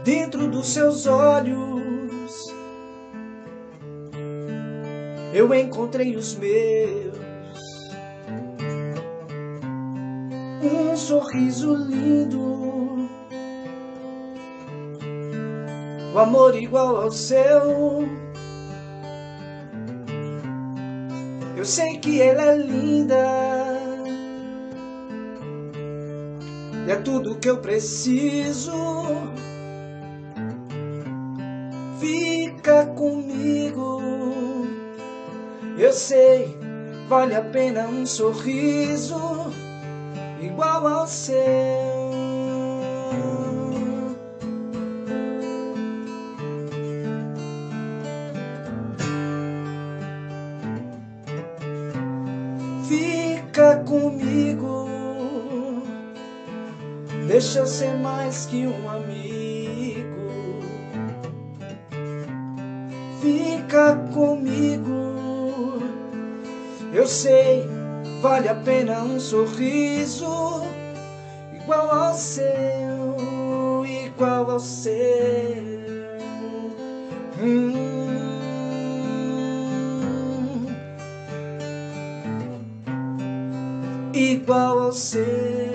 Dentro dos seus olhos eu encontrei os meus, um sorriso lindo, o amor igual ao seu. Eu sei que ela é linda e é tudo que eu preciso. Fica comigo, eu sei, vale a pena um sorriso igual ao seu. Fica comigo, deixa eu ser mais que um amigo. Fica comigo, eu sei, vale a pena um sorriso igual ao seu, igual ao seu. Igual ao seu.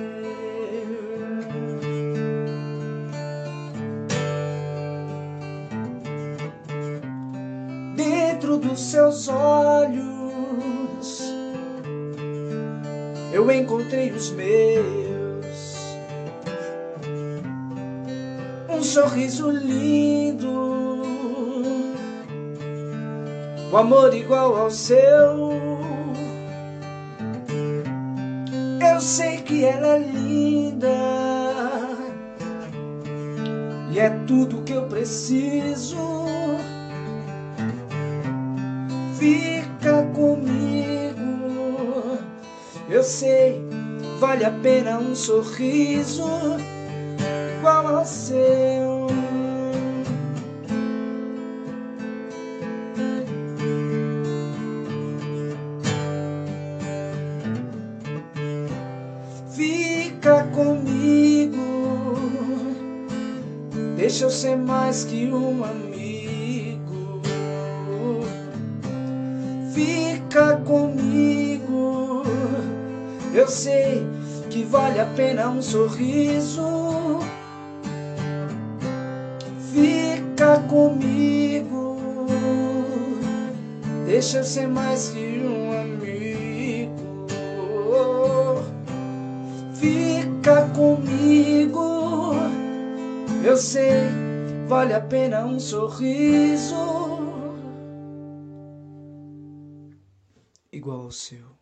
Dentro dos seus olhos eu encontrei os meus, um sorriso lindo, o amor igual ao seu. Eu sei que ela é linda e é tudo que eu preciso. Fica comigo, eu sei, vale a pena um sorriso igual ao seu. Fica comigo, deixa eu ser mais que um amigo. Fica comigo, eu sei que vale a pena um sorriso. Fica comigo, deixa eu ser mais que um amigo. Fica comigo, eu sei, vale a pena um sorriso igual ao seu.